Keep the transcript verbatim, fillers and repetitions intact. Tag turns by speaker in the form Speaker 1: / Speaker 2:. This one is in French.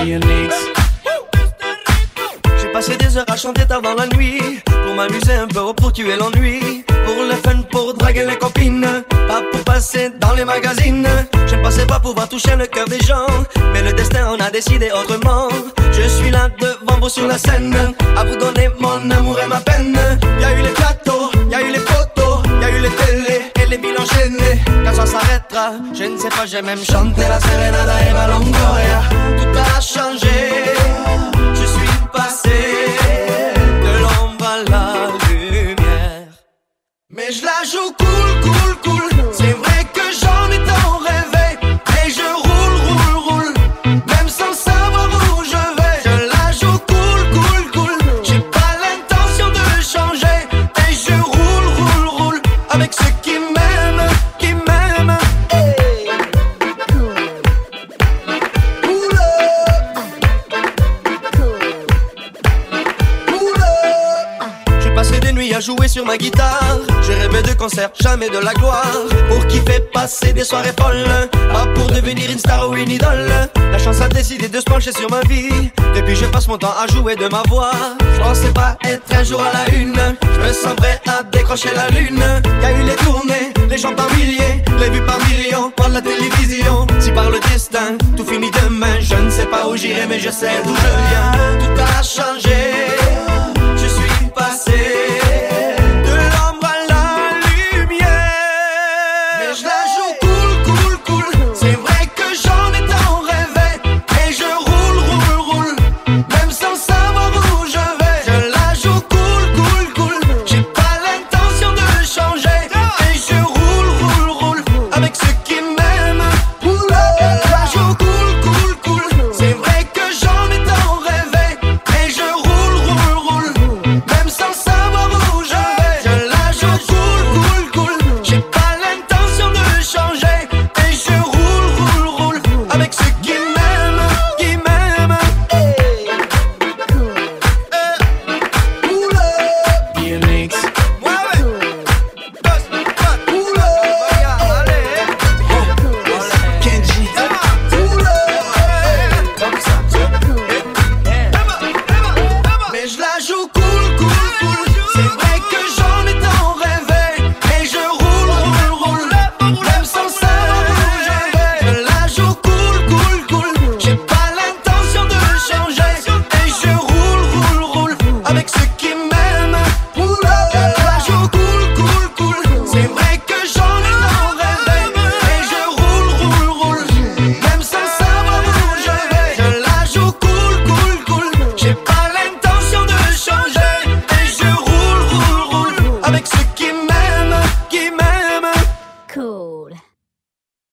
Speaker 1: Unix. J'ai passé des heures à chanter tard dans la nuit, pour m'amuser un peu, pour tuer l'ennui, pour le fun, pour draguer les copines, pas pour passer dans les magazines. Je ne pensais pas pouvoir toucher le cœur des gens, mais le destin en a décidé autrement. Je suis là devant vous sur la scène, à vous donner mon amour et ma peine. Y'a eu les plateaux, y'a eu les photos, y'a eu les télés et les villes enchaînées. Quand ça s'arrêtera, je ne sais pas, j'ai même chanté la Serenada et la Longoria. Tout a changé, je suis passé de l'ombre à la lumière. Mais je la joue cool, cool, cool. C'est vrai que j'en ai tant rêvé, et je roule, roule, roule, même sans savoir où je vais. Je la joue cool, cool, cool. J'ai pas l'intention de changer, et je roule, roule, roule avec ceux qui m'aiment, qui m'aiment. Hey. Cool. Cool. J'ai passé des nuits à jouer sur ma guitare. J'ai rêvé de concerts, jamais de la gloire. Pour kiffer, passer des soirées folles, pas pour devenir une star ou une idole. La chance a décidé de se pencher sur ma vie. Depuis je passe mon temps à jouer de ma voix. Je pensais pas être un jour à la une. Je me sens prêt à décrocher la lune. Y'a eu les tournées, les gens par milliers, les vues par millions, par la télévision. Si par le destin, tout finit demain, je ne sais pas où j'irai, mais je sais d'où je viens. Tout a changé.